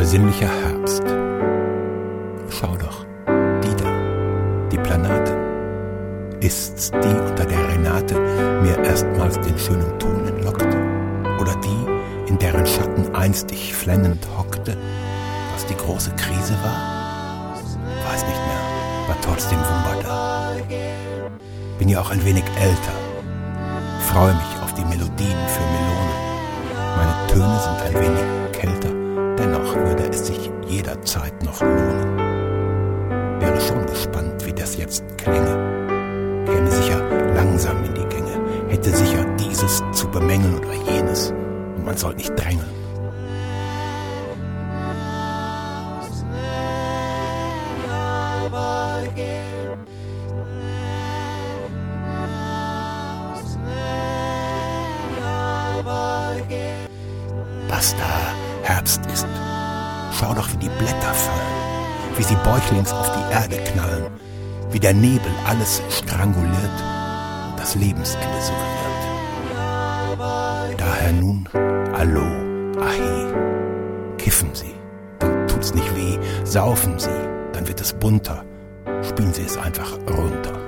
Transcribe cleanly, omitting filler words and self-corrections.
besinnlicher Herbst. Schau doch, die da, die Planate. Ist's die, unter der Renate mir erstmals den schönen Ton entlockte? Oder die, in deren Schatten einst ich flennend hockte, was die große Krise war? Weiß nicht mehr, war trotzdem Wummer da. Bin ja auch ein wenig älter, freue mich auf die Melodien für Melonen. Meine Töne sind ein wenig kälter, dennoch würde es sich jederzeit noch lohnen. Wäre schon gespannt, wie das jetzt klänge. Käme sicher langsam in die Gänge, hätte sicher dieses zu bemängeln oder jenes, und man soll nicht drängeln. Was da Herbst ist. Schau doch, wie die Blätter fallen, wie sie bäuchlings auf die Erde knallen, wie der Nebel alles stranguliert und das Lebensende suggeriert. Daher nun, allo, ahe, kiffen Sie, dann tut's nicht weh, saufen Sie, dann wird es bunter, spielen Sie es einfach runter.